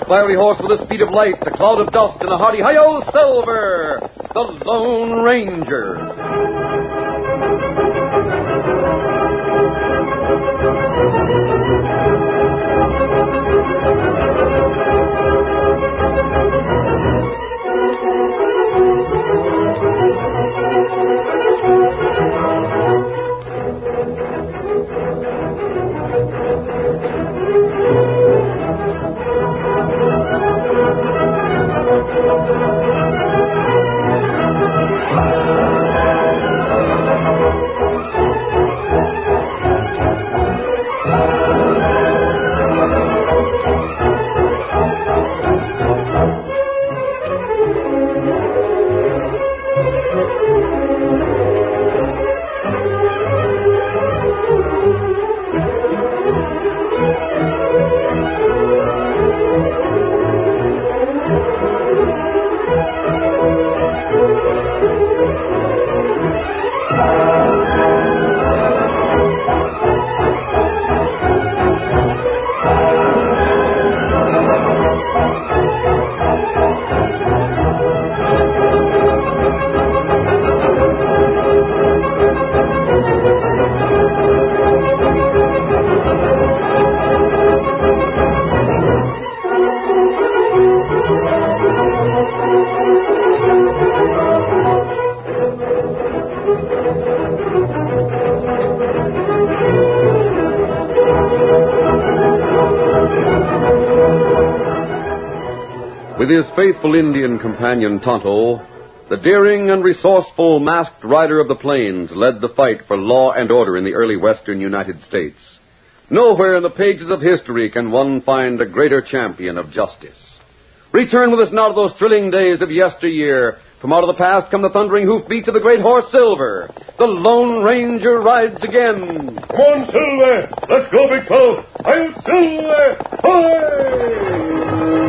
fiery horse with the speed of light, the cloud of dust, and a hearty hi-yo Silver, the Lone Ranger. With his faithful Indian companion Tonto, the daring and resourceful masked rider of the plains led the fight for law and order in the early western United States. Nowhere in the pages of history can one find a greater champion of justice. Return with us now to those thrilling days of yesteryear. From out of the past come the thundering hoofbeats of the great horse Silver. The Lone Ranger rides again. Come on, Silver! Let's go, big fellow! I'm Silver! Hoy!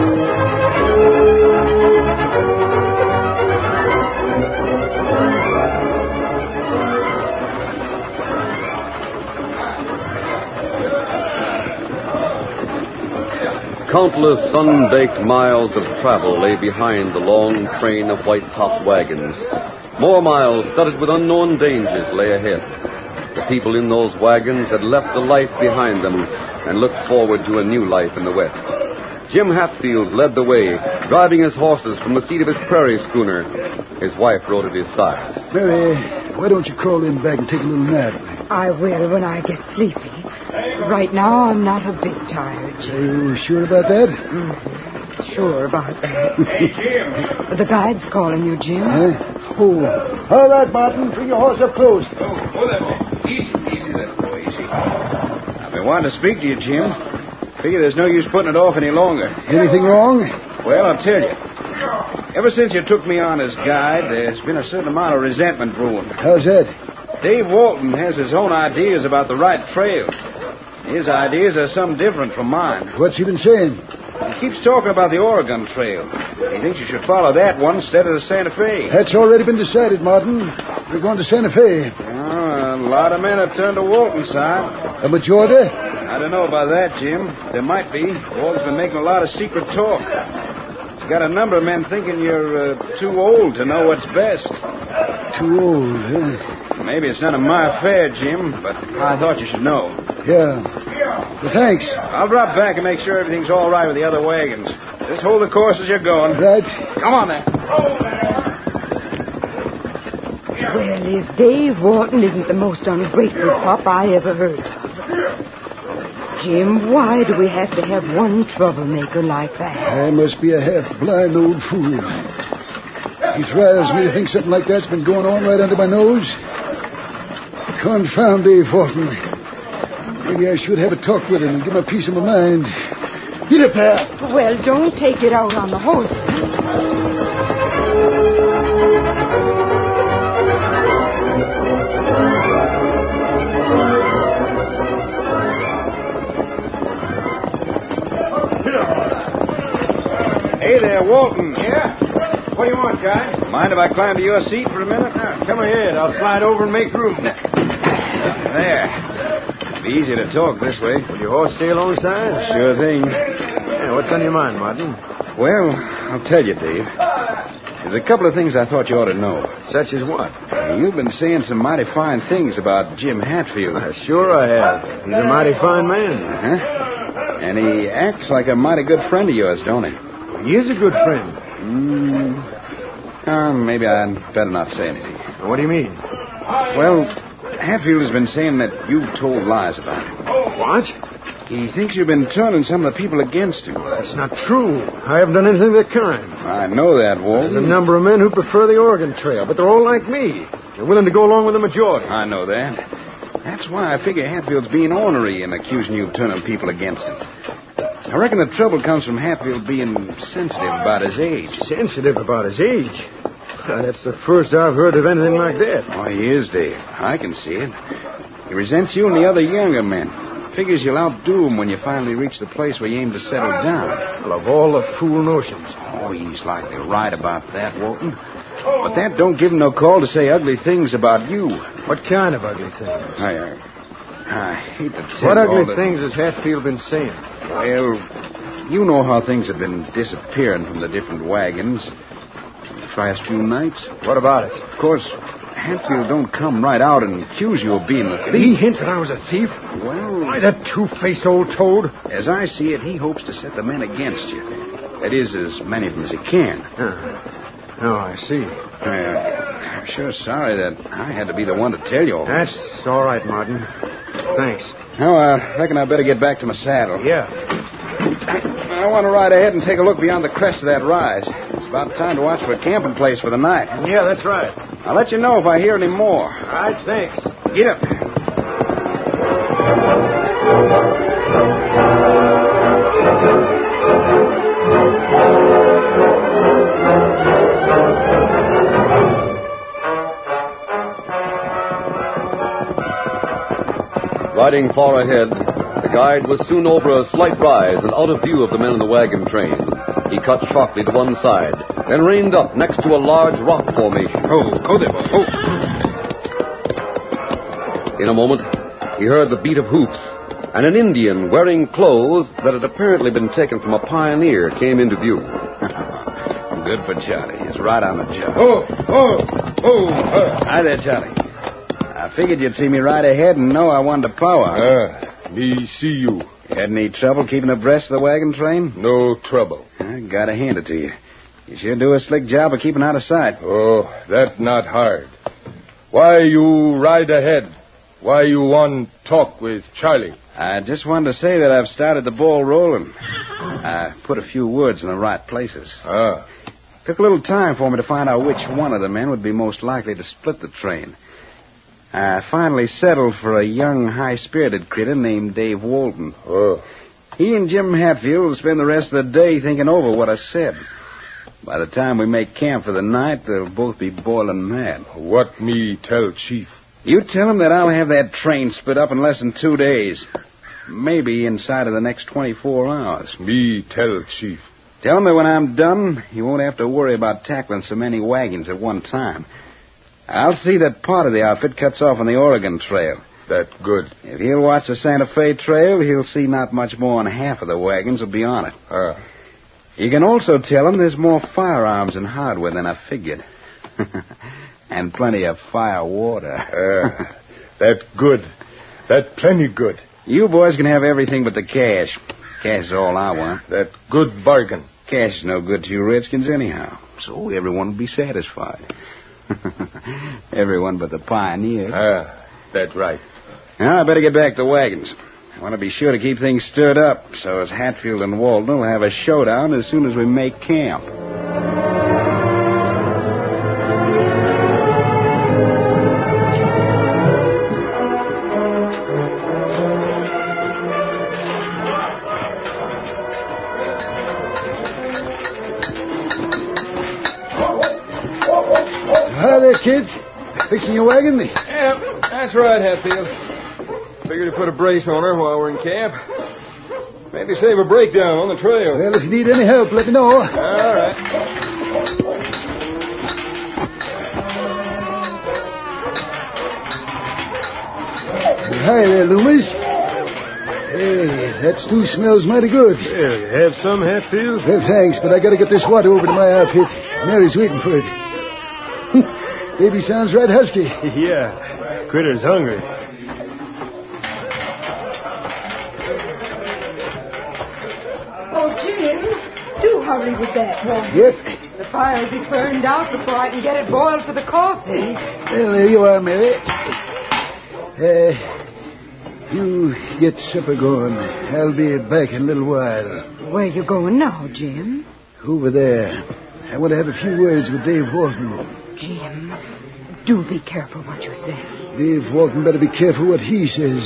Countless sun-baked miles of travel lay behind the long train of white-topped wagons. More miles studded with unknown dangers lay ahead. The people in those wagons had left the life behind them and looked forward to a new life in the West. Jim Hatfield led the way, driving his horses from the seat of his prairie schooner. His wife rode at his side. Mary, why don't you crawl in back and take a little nap? I will when I get sleepy. Right now, I'm not a bit tired. Are you sure about that? Mm-hmm. Sure about that. Hey, Jim! The guide's calling you, Jim. Huh? Oh. All right, Martin. Bring your horse up close. Oh, there, boy. Easy there, boy. Easy. I've been wanting to speak to you, Jim. Figure there's no use putting it off any longer. Anything wrong? Well, I'll tell you. Ever since you took me on as guide, there's been a certain amount of resentment brewing. How's that? Dave Walton has his own ideas about the right trail. His ideas are some different from mine. What's he been saying? He keeps talking about the Oregon Trail. He thinks you should follow that one instead of the Santa Fe. That's already been decided, Martin. We're going to Santa Fe. Oh, a lot of men have turned to Walton's side. A majority? I don't know about that, Jim. There might be. Walton's been making a lot of secret talk. He's got a number of men thinking you're too old to know what's best. Too old, huh? Maybe it's none of my affair, Jim, but I thought you should know. Yeah. Well, thanks. I'll drop back and make sure everything's all right with the other wagons. Just hold the course as you're going. Right. Come on, then. Well, if Dave Walton isn't the most ungrateful pup I ever heard of. Jim, why do we have to have one troublemaker like that? I must be a half-blind old fool. He thrives me to think something like that's been going on right under my nose. Confound Dave Walton. Maybe I should have a talk with him and give him a piece of my mind. Get up there. Well, don't take it out on the horses. Hey there, Walton. Yeah? What do you want, guy? Mind if I climb to your seat for a minute? Come ahead. I'll slide over and make room. There. Be easy to talk this way. Will your horse stay alongside? Sure thing. Yeah, what's on your mind, Martin? Well, I'll tell you, Dave. There's a couple of things I thought you ought to know. Such as what? You've been saying some mighty fine things about Jim Hatfield. Sure I have. He's a mighty fine man. Uh-huh. And he acts like a mighty good friend of yours, don't he? He is a good friend. Maybe I'd better not say anything. What do you mean? Well, Hatfield has been saying that you've told lies about him. What? He thinks you've been turning some of the people against him. That's not true. I haven't done anything of the kind. I know that, Walton. There's a number of men who prefer the Oregon Trail, but they're all like me. They're willing to go along with the majority. I know that. That's why I figure Hatfield's being ornery and accusing you of turning people against him. I reckon the trouble comes from Hatfield being sensitive about his age. Sensitive about his age? That's the first I've heard of anything like that. Oh, he is, Dave. I can see it. He resents you and the other younger men. Figures you'll outdo him when you finally reach the place where you aim to settle down. Well, of all the fool notions. Oh, he's likely right about that, Walton. But that don't give him no call to say ugly things about you. What kind of ugly things? I hate to tell you. What ugly things has Hatfield been saying? Well, you know how things have been disappearing from the different wagons the past few nights. What about it? Of course, Hatfield don't come right out and accuse you of being a thief. Did he hint that I was a thief? Well... Why, that two-faced old toad? As I see it, he hopes to set the men against you. That is, as many of them as he can. Oh, I see. I'm sure sorry that I had to be the one to tell you all. That's all right, Martin. Thanks. Now, I reckon I better get back to my saddle. Yeah. I want to ride ahead and take a look beyond the crest of that rise. It's about time to watch for a camping place for the night. Yeah, that's right. I'll let you know if I hear any more. All right, thanks. Get up. Riding far ahead, the guide was soon over a slight rise and out of view of the men in the wagon train. He cut sharply to one side, then reined up next to a large rock formation. Oh, there, oh. In a moment, he heard the beat of hoofs, and an Indian wearing clothes that had apparently been taken from a pioneer came into view. Good for Charlie. He's right on the job. Hi there, Charlie. I figured you'd see me right ahead and know I wanted to power. Me see you. Had any trouble keeping abreast of the wagon train? No trouble. I gotta hand it to you. You sure do a slick job of keeping out of sight. Oh, that not hard. Why you ride ahead? Why you want talk with Charlie? I just wanted to say that I've started the ball rolling. I put a few words in the right places. Took a little time for me to find out which one of the men would be most likely to split the train. I finally settled for a young, high-spirited critter named Dave Walton. He and Jim Hatfield will spend the rest of the day thinking over what I said. By the time we make camp for the night, they'll both be boiling mad. What me tell Chief? You tell him that I'll have that train split up in less than 2 days. Maybe inside of the next 24 hours. Me tell Chief. Tell him that when I'm done, he won't have to worry about tackling so many wagons at one time. I'll see that part of the outfit cuts off on the Oregon Trail. That good. If he'll watch the Santa Fe Trail, he'll see not much more than half of the wagons will be on it. You can also tell him there's more firearms and hardware than I figured. And plenty of fire water. That good. That plenty good. You boys can have everything but the cash. Cash is all I want. That good bargain. Cash is no good to you Redskins anyhow. So everyone will be satisfied. Everyone but the pioneer. That's right. Now, I better get back to wagons. I want to be sure to keep things stirred up so as Hatfield and Walden will have a showdown as soon as we make camp. Hi there, kids. Fixing your wagon? Yeah, that's right, Hatfield. Figured to put a brace on her while we're in camp. Maybe save a breakdown on the trail. Well, if you need any help, let me know. All right. Hi there, Loomis. Hey, That stew smells mighty good. Well, you have some, Hatfield? Well, thanks, but I gotta get this water over to my outfit. Mary's waiting for it. Baby sounds right husky. Yeah. Critter's hungry. Oh, Jim, do hurry with that water. Yep. The fire'll be burned out before I can get it boiled for the coffee. Well, there you are, Mary. You get supper going. I'll be back in a little while. Where you going now, Jim? Over there. I want to have a few words with Dave Walton. Jim, do be careful what you say. Dave Walton better be careful what he says.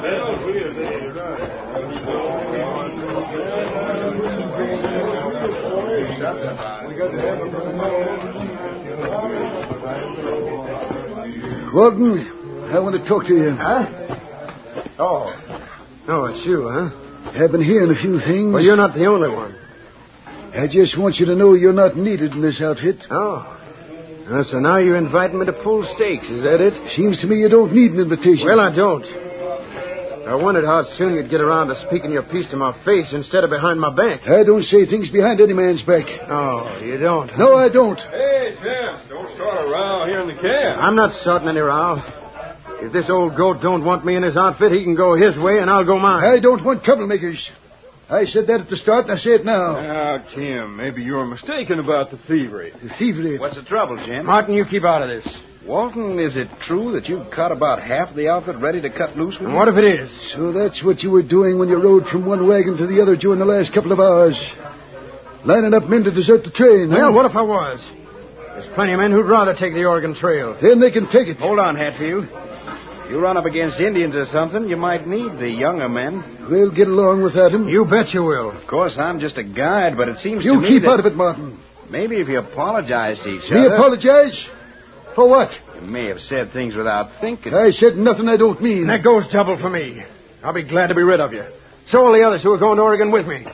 Walton, I want to talk to you. Huh? Oh, it's you, huh? I've been hearing a few things. Well, you're not the only one. I just want you to know you're not needed in this outfit. Oh. So now you're inviting me to pull stakes, is that it? Seems to me you don't need an invitation. Well, I don't. I wondered how soon you'd get around to speaking your piece to my face instead of behind my back. I don't say things behind any man's back. Oh, you don't? No, I don't. Hey, Jim, don't start a row here in the camp. I'm not starting any row. If this old goat don't want me in his outfit, he can go his way and I'll go mine. I don't want troublemakers. I said that at the start, and I say it now. Now, Tim, maybe you're mistaken about the thievery. The thievery. What's the trouble, Jim? Martin, you keep out of this. Walton, is it true that you've caught about half the outfit ready to cut loose with And you? what if it is? So that's what you were doing when you rode from one wagon to the other during the last couple of hours. Lining up men to desert the train. Well, huh? what if I was? There's plenty of men who'd rather take the Oregon Trail. Then they can take it. Hold on, Hatfield. You run up against Indians or something, you might need the younger men. We'll get along without him. You bet you will. Of course, I'm just a guide, but it seems to You me keep that out of it, Martin. maybe if you apologize to each Me other... apologize? For what? You may have said things without thinking. I said nothing I don't mean. And that goes double for me. I'll be glad to be rid of you. So will the others who are going to Oregon with me.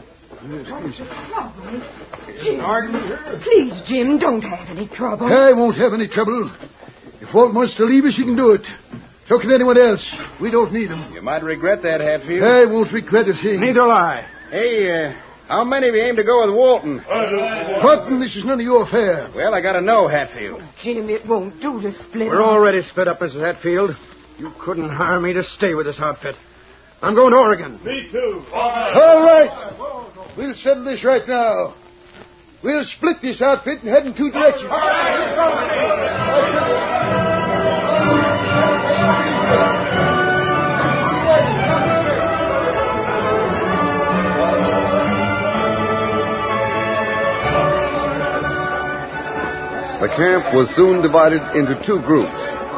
Jim, please, Jim, don't have any trouble. I won't have any trouble. If Walt wants to leave us, he can do it. So can anyone else. We don't need him. You might regret that, Hatfield. I won't regret a thing. Neither will I. Hey, how many of you aim to go with Walton? Martin, this is none of your affair. Well, I gotta know, Hatfield. Jim, it won't do to split We're up. already split up, Mrs. Hatfield. You couldn't hire me to stay with this outfit. I'm going to Oregon. Me too. All right. We'll settle this right now. We'll split this outfit and head in two directions. The camp was soon divided into two groups.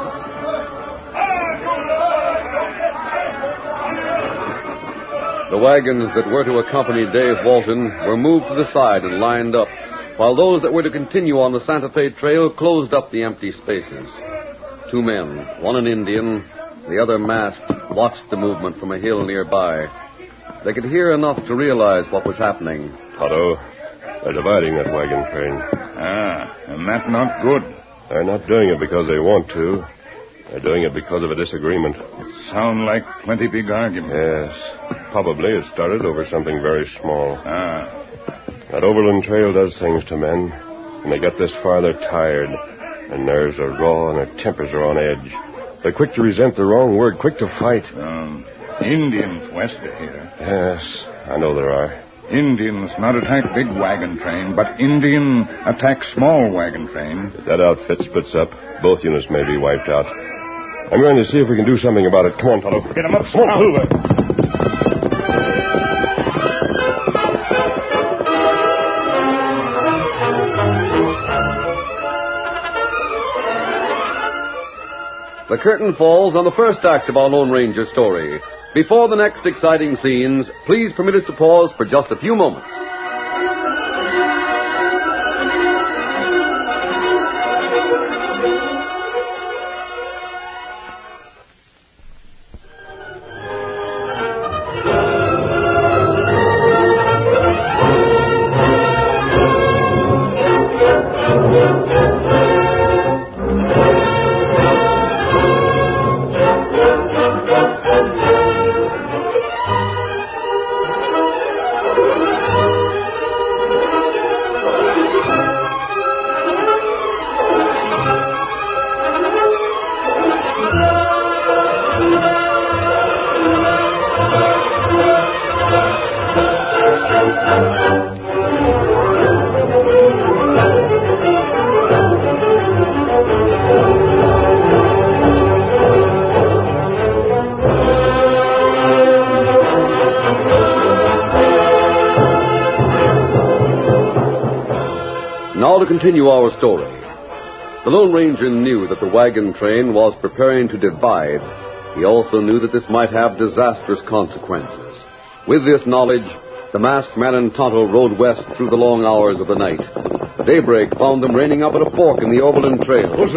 The wagons that were to accompany Dave Walton were moved to the side and lined up, while those that were to continue on the Santa Fe Trail closed up the empty spaces. Two men, one an Indian, the other masked, watched the movement from a hill nearby. They could hear enough to realize what was happening. Tonto, they're dividing that wagon train. And that's not good. They're not doing it because they want to. They're doing it because of a disagreement. Sound like plenty big argument. Yes. Probably it started over something very small. Ah. That overland trail does things to men. When they get this far, they're tired. Their nerves are raw and their tempers are on edge. They're quick to resent the wrong word, quick to fight. Indians west of here. Yes, I know there are. Indians not attack big wagon train, but Indian attack small wagon train. If that outfit splits up, both units may be wiped out. I'm going to see if we can do something about it. Come on, Tonto. Get them up, Hoover. The curtain falls on the first act of our Lone Ranger story. Before the next exciting scenes, please permit us to pause for just a few moments. Now to continue our story. The Lone Ranger knew that the wagon train was preparing to divide. He also knew that this might have disastrous consequences. With this knowledge, the masked man and Tonto rode west through the long hours of the night. Daybreak found them reining up at a fork in the Overland Trail. Here's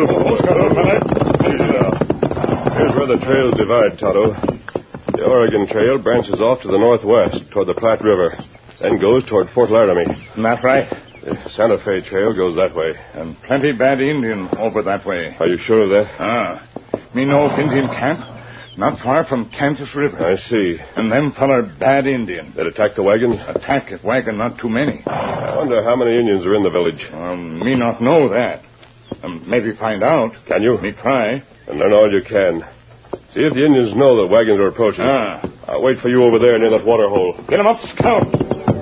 where the trails divide, Tonto. The Oregon Trail branches off to the northwest toward the Platte River, then goes toward Fort Laramie. Not right. The Santa Fe Trail goes that way. And plenty bad Indian over that way. Are you sure of that? Me know of Indian camp, not far from Kansas River. I see. And them feller bad Indian. That attack the wagons? Attack it wagon, not too many. I wonder how many Indians are in the village. Me not know that. Maybe find out. Can you? Me try. And learn all you can. See if the Indians know that wagons are approaching. I'll wait for you over there near that water hole. Get 'em up, Scout.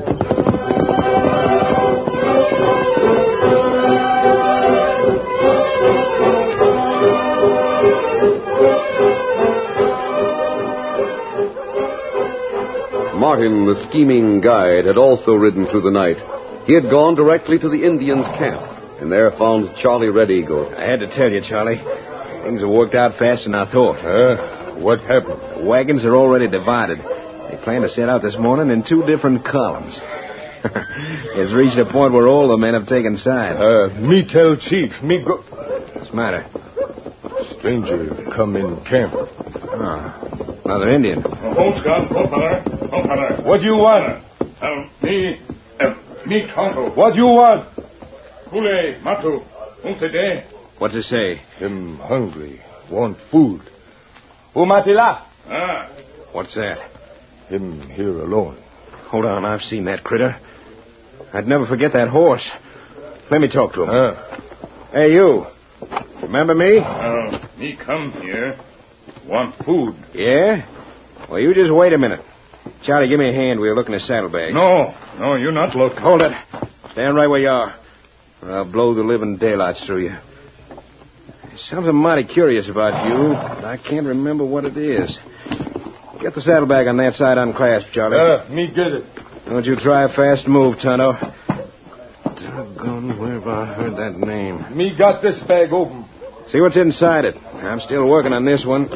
Martin, the scheming guide, had also ridden through the night. He had gone directly to the Indians' camp, and there found Charlie Red Eagle. I had to tell you, Charlie. Things have worked out faster than I thought. What happened? The wagons are already divided. They plan to set out this morning in 2 different columns. It's reached a point where all the men have taken sides. Me tell chief. Me go... What's the matter? Stranger come in camp. Another Indian. Hold, Scout. Hold, feller. What do you want? Me Tonto. What you want? Kule, Matu. Day. What's it say? Him hungry. Want food. Umatila. What's that? Him here alone. Hold on, I've seen that critter. I'd never forget that horse. Let me talk to him. Hey, you. Remember me? Me come here. Want food. Yeah? Well, you just wait a minute. Charlie, give me a hand. We're looking at saddlebags. No, you not look. Hold it. Stand right where you are. Or I'll blow the living daylights through you. There's something mighty curious about you, but I can't remember what it is. Get the saddlebag on that side unclasped, Charlie. Me get it. Don't you try a fast move, Tonto. Doggone, where have I heard that name? Me got this bag open. See what's inside it. I'm still working on this one.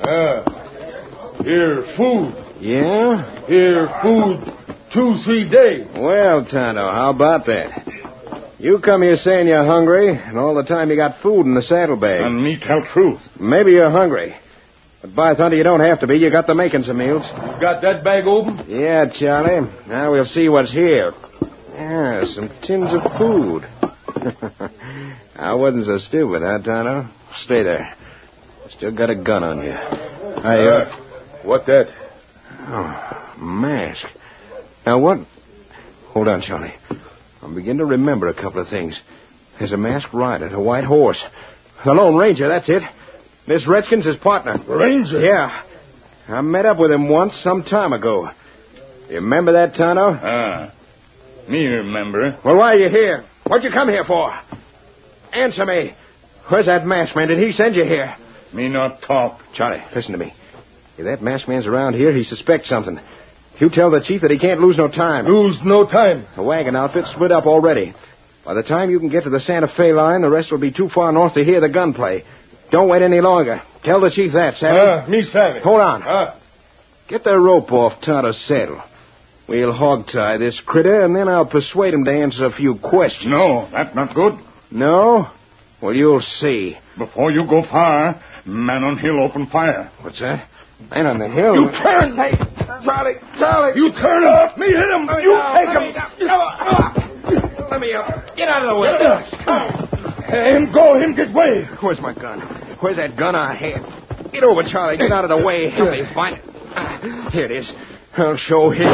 Here, food. Yeah? Here, food 2-3 days. Well, Tonto, how about that? You come here saying you're hungry, and all the time you got food in the saddlebag. And me tell truth. Maybe you're hungry. But by thunder, you don't have to be. You got the makings of meals. You got that bag open? Yeah, Charlie. Now we'll see what's here. Yeah, some tins of food. I wasn't so stupid, huh, Tonto? Stay there. Still got a gun on you. What that? Oh, mask. Now, what? Hold on, Charlie. I'm beginning to remember a couple of things. There's a masked rider, a white horse. The Lone Ranger, that's it. This Redskin's his partner. Ranger? Yeah. I met up with him once some time ago. You remember that, Tonto? Me remember. Well, why are you here? What'd you come here for? Answer me. Where's that masked man? Did he send you here? Me not talk. Charlie, listen to me. If that masked man's around here, he suspects something. You tell the chief that he can't lose no time. Lose no time. The wagon outfit's split up already. By the time you can get to the Santa Fe line, the rest will be too far north to hear the gunplay. Don't wait any longer. Tell the chief that, savvy? Me savvy. Hold on. Get the rope off Tonto's saddle. We'll hog-tie this critter, and then I'll persuade him to answer a few questions. No, that's not good. No? Well, you'll see. Before you go far, man on hill open fire. What's that? Man on the hill? You turn! Hey, Charlie! You turn him! Me hit him! You take him! Let me up. Get out of the way. Him go, him get way. Where's my gun? Where's that gun I had? Get over, Charlie. Get out of the way. Help me find it. Here it is. I'll show him.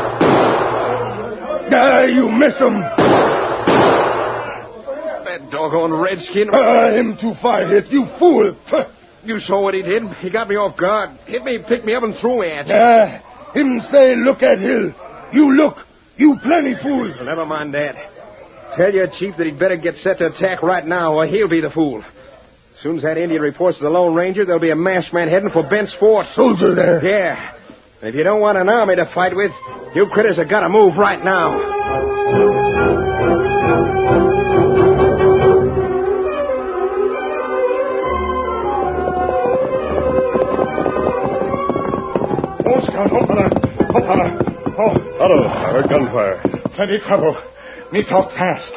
You miss him. That doggone redskin. Him too far hit, you fool. You saw what he did. He got me off guard. Hit me, picked me up, and threw me at you. Him say look at hill. You look. You plenty fool. Well, never mind that. Tell your chief that he'd better get set to attack right now, or he'll be the fool. As soon as that Indian reports to the Lone Ranger, there'll be a masked man heading for Bent's Fort. Soldier there. Yeah. And if you don't want an army to fight with, you critters have got to move right now. Oh, Scout. Oh, fella. Oh. Hello. I heard gunfire. Plenty trouble. Me talk fast.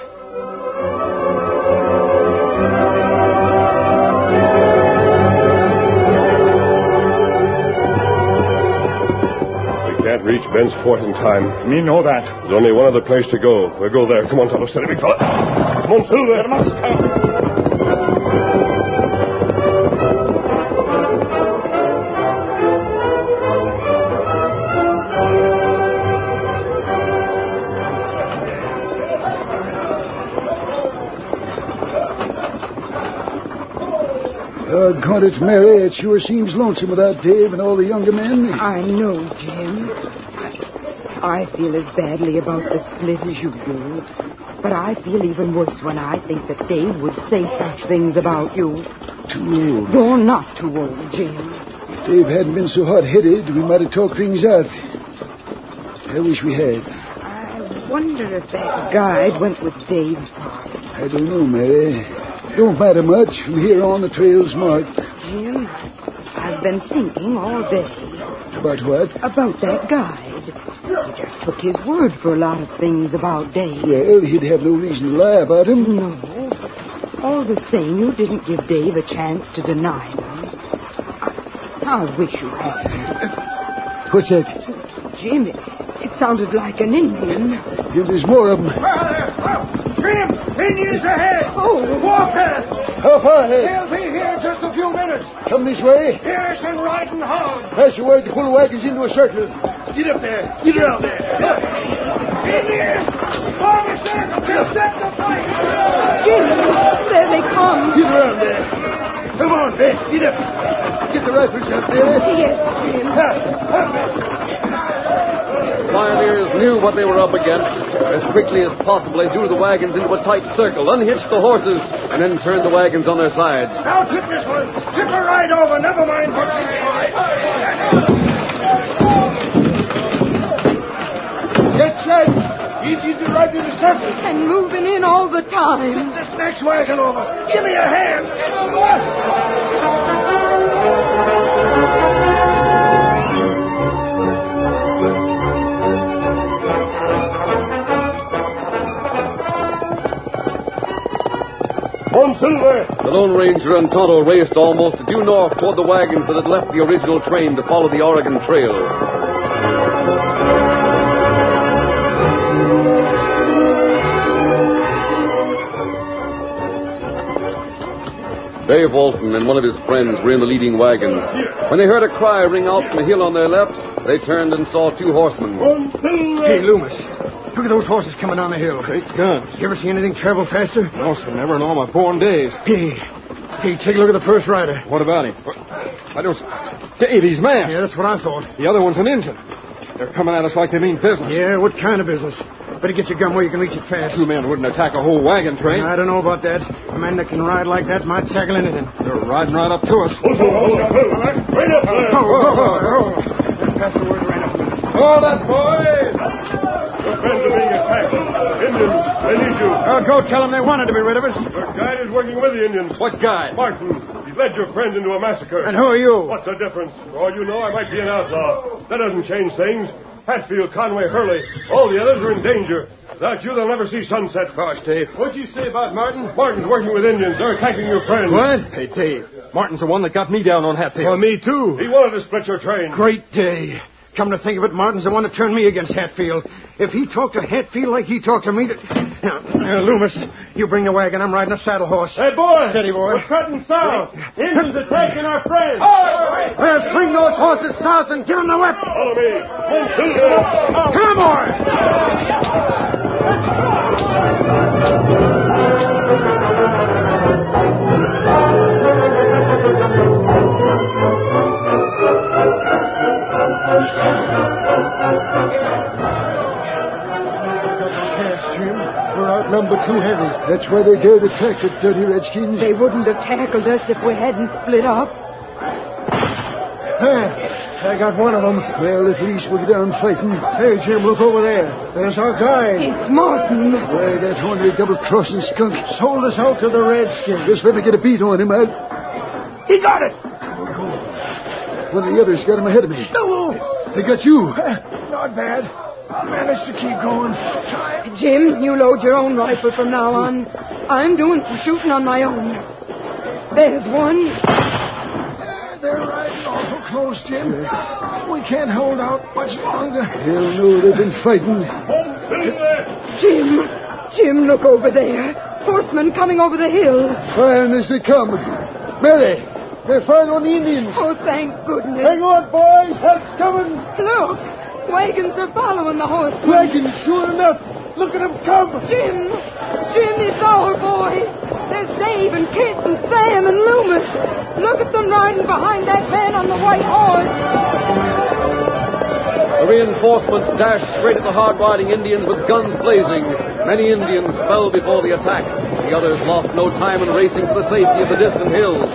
We can't reach Ben's Fort in time. Me know that. There's only one other place to go. We'll go there. Come on, Tonto. Steady, big fella. Come on, Silver. Get him up, Scout. God, it's Mary. It sure seems lonesome without Dave and all the younger men. I know, Jim. I feel as badly about the split as you do. But I feel even worse when I think that Dave would say such things about you. Too old. You're not too old, Jim. If Dave hadn't been so hot-headed, we might have talked things out. I wish we had. I wonder if that guide went with Dave's party. I don't know, Mary. Don't matter much. From here on, the trail's marked. Jim, I've been thinking all day. About what? About that guide. He just took his word for a lot of things about Dave. Well, he'd have no reason to lie about him. No. All the same, you didn't give Dave a chance to deny them. I wish you had. What's that? Jim, it sounded like an Indian. Yeah, there's more of them. Jim, Indians ahead. Oh. Walk fast. How far ahead? They'll be here in just a few minutes. Come this way. Yes, and riding hard. Pass the word to pull the wagons into a circle. Get up there. Get around there. Indians! Form a circle. They'll set the fight. Jim, there they come. Get around there. Come on, Bess. Get up. Get the rifles out there. Yes, Jim. Pioneers knew what they were up against. As quickly as possible, they drew the wagons into a tight circle, unhitched the horses, and then turned the wagons on their sides. Now tip this one. Tip her right over. Never mind what's inside. Get set. Easy to ride in the circle. And moving in all the time. This next wagon over. Give me a hand. Come on, Silver. The Lone Ranger and Tonto raced almost due north toward the wagons that had left the original train to follow the Oregon Trail. Dave Walton and one of his friends were in the leading wagon. When they heard a cry ring out from the hill on their left, they turned and saw two horsemen. Hey, Loomis. Look at those horses coming down the hill. Great guns. You ever see anything travel faster? No, sir. Never in all my born days. Hey, take a look at the first rider. What about him? I don't... Dave, he's masked. Yeah, that's what I thought. The other one's an Indian. They're coming at us like they mean business. Yeah, what kind of business? Better get your gun where you can reach it fast. Two men wouldn't attack a whole wagon train. I don't know about that. A man that can ride like that might tackle anything. They're riding right up to us. Hold up. Right up there. Pass the word right up. Hold it, boys. Your friends are being attacked. Indians, they need you. Go tell them they wanted to be rid of us. Your guide is working with the Indians. What guy? Martin. He's led your friends into a massacre. And who are you? What's the difference? For all you know, I might be an outlaw. That doesn't change things. Hatfield, Conway, Hurley, all the others are in danger. Without you, they'll never see sunset. Gosh, Dave. What'd you say about Martin? Martin's working with Indians. They're attacking your friends. What? Hey, Dave. Martin's the one that got me down on Hatfield. Well, me too. He wanted to split your train. Great day. Come to think of it, Martin's the one that turned me against Hatfield. If he talked to Hatfield like he talked to me... Now, Loomis, you bring the wagon. I'm riding a saddle horse. Hey, boy! Steady, boy. We're cutting south. Indians attacking our friends. Well, swing those horses south and give them the whip. Follow me. Come on, Jim. We're outnumbered too heavy. That's why they dared attack the dirty redskins. They wouldn't have tackled us if we hadn't split up. I got one of them. Well, at least we'll get down fighting. Hey, Jim, look over there. There's our guide. It's Martin. Why, that ornery double-crossing skunk Sold us out to the Redskins. just let me get a beat on him. He got it. One of the others got him ahead of me. No. They got you. Not bad. I managed to keep going. Try. Jim, you load your own rifle from now on. I'm doing some shooting on my own. There's one. They're riding awful close, Jim. We can't hold out much longer. Hell no, they've been fighting. Jim, look over there. Horsemen coming over the hill. Firing as they come. Mary, they're firing on the Indians. Oh, thank goodness. Hang on, boys. Help's coming. Look, wagons are following the horsemen. Wagons, sure enough. Look at them come. Jim, it's our boys. There's Dave and Kit and Sam and Loomis. Look at them riding behind that man on the white horse. The reinforcements dashed straight at the hard-riding Indians with guns blazing. Many Indians fell before the attack. The others lost no time in racing for the safety of the distant hills.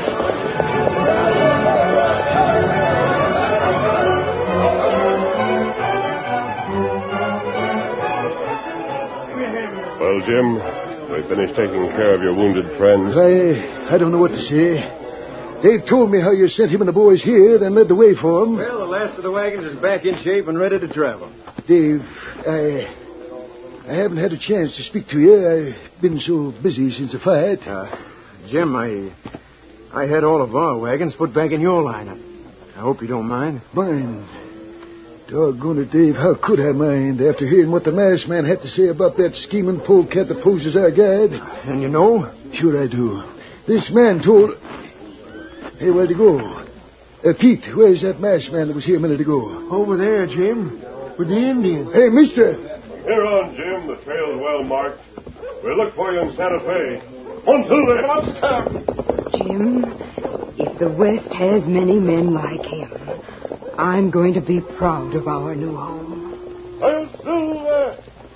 Well, Jim, we finished taking care of your wounded friends. I don't know what to say. Dave told me how you sent him and the boys here, then led the way for them. Well, the last of the wagons is back in shape and ready to travel. Dave, I haven't had a chance to speak to you. I've been so busy since the fight. Jim, I had all of our wagons put back in your lineup. I hope you don't mind. Mind? Doggone it, Dave. How could I mind after hearing what the masked man had to say about that scheming polecat that poses our guide? And you know? Sure I do. This man told... Hey, where'd he go? Pete, where's that masked man that was here a minute ago? Over there, Jim. With the Indians. Hey, mister! Here on, Jim. The trail's well marked. We'll look for you in Santa Fe. Until then, let's camp. Jim, if the West has many men like him, I'm going to be proud of our new home. I'll Silver!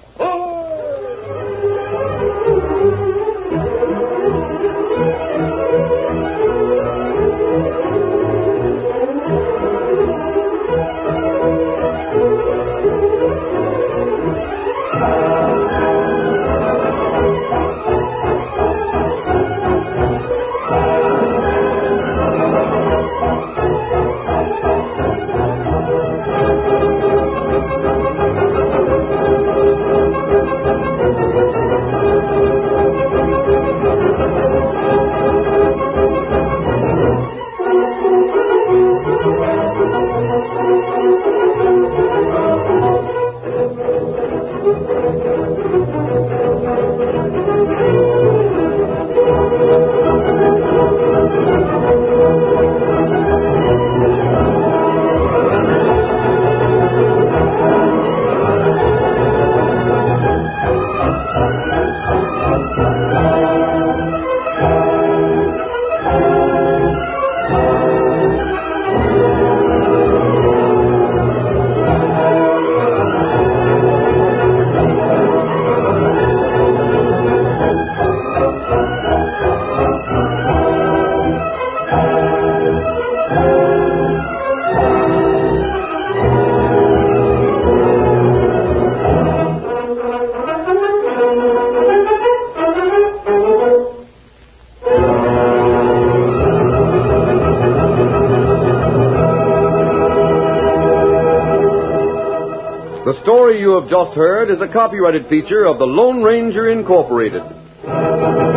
The story you have just heard is a copyrighted feature of the Lone Ranger Incorporated.